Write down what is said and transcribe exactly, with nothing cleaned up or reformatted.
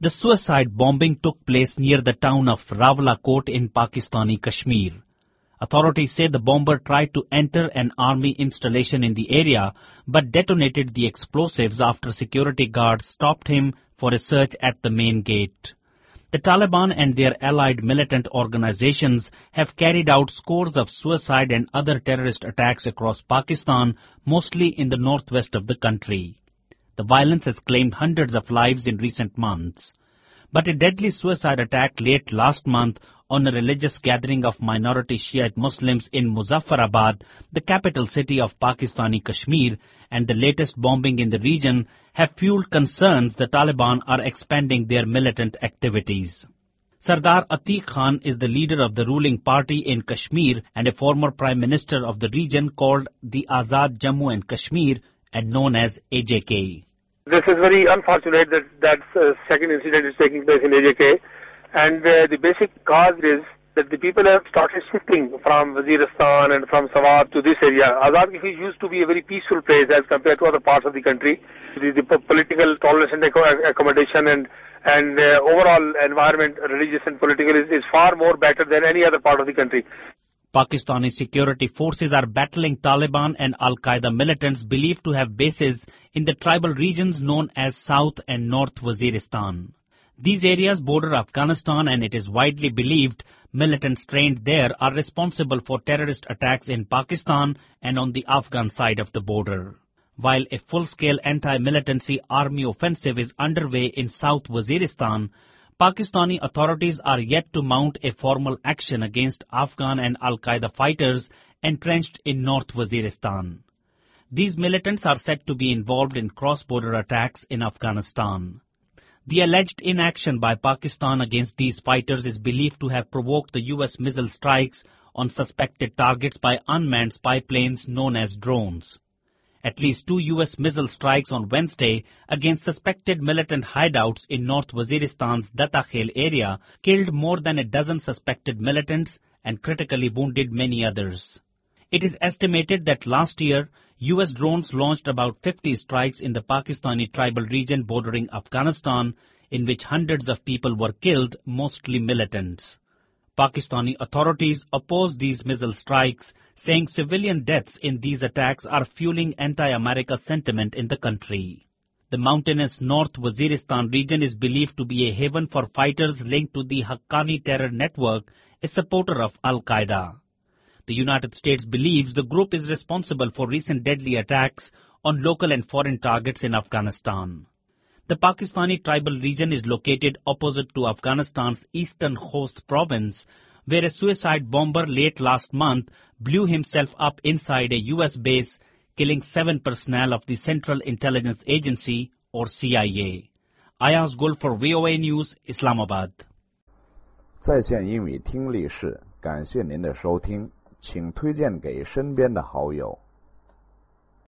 The suicide bombing took place near the town of Rawalakot in Pakistani Kashmir. Authorities say the bomber tried to enter an army installation in the area but detonated the explosives after security guards stopped him for a search at the main gate. The Taliban and their allied militant organizations have carried out scores of suicide and other terrorist attacks across Pakistan, mostly in the northwest of the country. The violence has claimed hundreds of lives in recent months. But a deadly suicide attack late last month on a religious gathering of minority Shiite Muslims in Muzaffarabad, the capital city of Pakistani Kashmir, and the latest bombing in the region have fueled concerns the Taliban are expanding their militant activities. Sardar Atiq Khan is the leader of the ruling party in Kashmir and a former prime minister of the region called the Azad Jammu and Kashmir and known as A J K. This is very unfortunate that that uh, second incident is taking place in A J K, and uh, the basic cause is that the people have started shifting from Waziristan and from Swat to this area. Azad Kashmir used to be a very peaceful place as compared to other parts of the country. The, the political tolerance and accommodation and and uh, overall environment, religious and political, is, is far more better than any other part of the country. Pakistani security forces are battling Taliban and Al-Qaeda militants believed to have bases in the tribal regions known as South and North Waziristan. These areas border Afghanistan, and it is widely believed militants trained there are responsible for terrorist attacks in Pakistan and on the Afghan side of the border. While a full-scale anti-militancy army offensive is underway in South Waziristan, Pakistani authorities are yet to mount a formal action against Afghan and Al-Qaeda fighters entrenched in North Waziristan. These militants are said to be involved in cross-border attacks in Afghanistan. The alleged inaction by Pakistan against these fighters is believed to have provoked the U S missile strikes on suspected targets by unmanned spy planes known as drones. At least two U S missile strikes on Wednesday against suspected militant hideouts in North Waziristan's Dattakhel area killed more than a dozen suspected militants and critically wounded many others. It is estimated that last year, U S drones launched about fifty strikes in the Pakistani tribal region bordering Afghanistan, in which hundreds of people were killed, mostly militants. Pakistani authorities oppose these missile strikes, saying civilian deaths in these attacks are fueling anti-America sentiment in the country. The mountainous North Waziristan region is believed to be a haven for fighters linked to the Haqqani terror network, a supporter of Al-Qaeda. The United States believes the group is responsible for recent deadly attacks on local and foreign targets in Afghanistan. The Pakistani tribal region is located opposite to Afghanistan's eastern Khost province, where a suicide bomber late last month blew himself up inside a U S base, killing seven personnel of the Central Intelligence Agency, or C I A. Ayaz Gul for V O A News, Islamabad. 在线英语听力室，感谢您的收听，请推荐给身边的好友。